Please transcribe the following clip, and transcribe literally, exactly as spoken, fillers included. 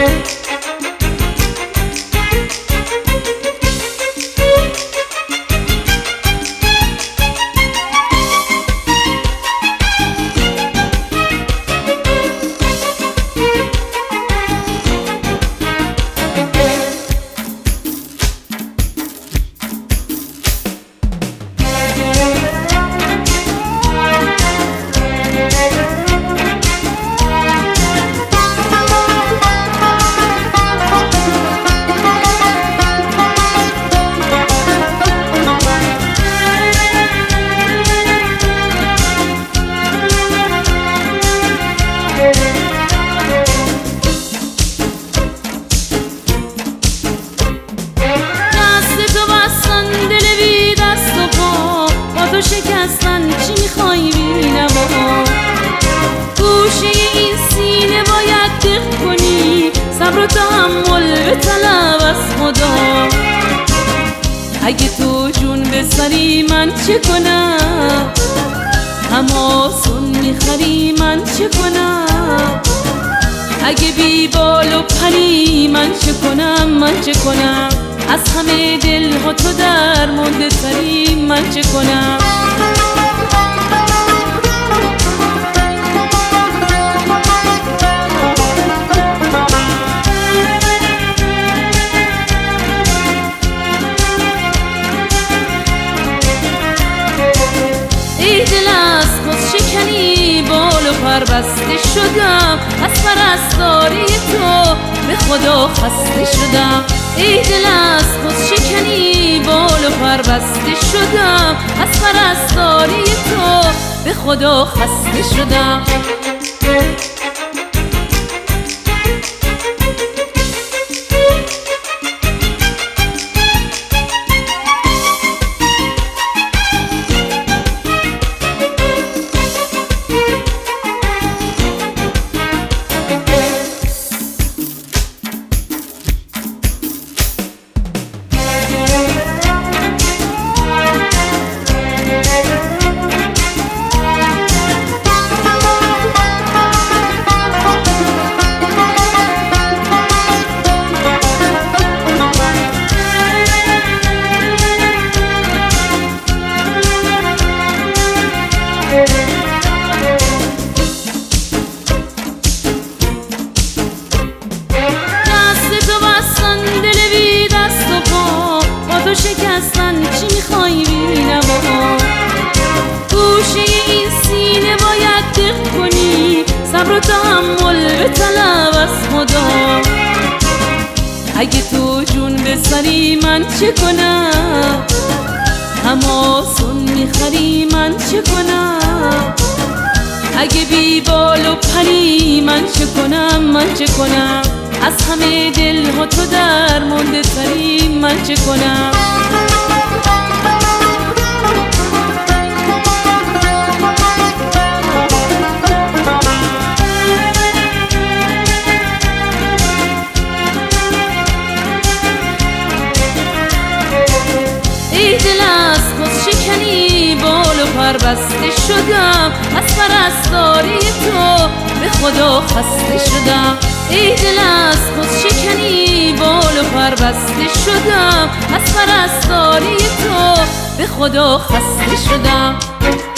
تو شکستن چی میخوای بینم گوشه این سینه باید دق کنی، صبر و تحمل به طلب از خدا. اگه تو جون بسری من چه کنم، هماسون میخری من چه کنم. اگه بی بال و پری من چه کنم، من چه کنم. از همه دل ها تو در مونده تری من چه کنم. ای دل از خود شکنی بال و پر بسته شدم، از پرستاری تو به خدا خسته شدم. ای دل از خود شکنی بال و پر بسته شدم، از پرستاری تو به خدا خسته شدم. شکستن چی میخوای بینم گوشه این سینه باید دق کنی، صبر و تحمل به طلب از خدا. اگه تو جون بسری من چه کنم، هماسون میخری من چه کنم. اگه بی بال و پری من چه کنم، من چه کنم. از همه دل ها تو در مونده تری من چه کنم. ای دل از خود شکنی بال و پر بسته شدم، از پرستاری تو به خدا خسته شدم. ای دل از خود شکنی بال و پر بسته شدم، از پرستاری تو به خدا خسته شدم.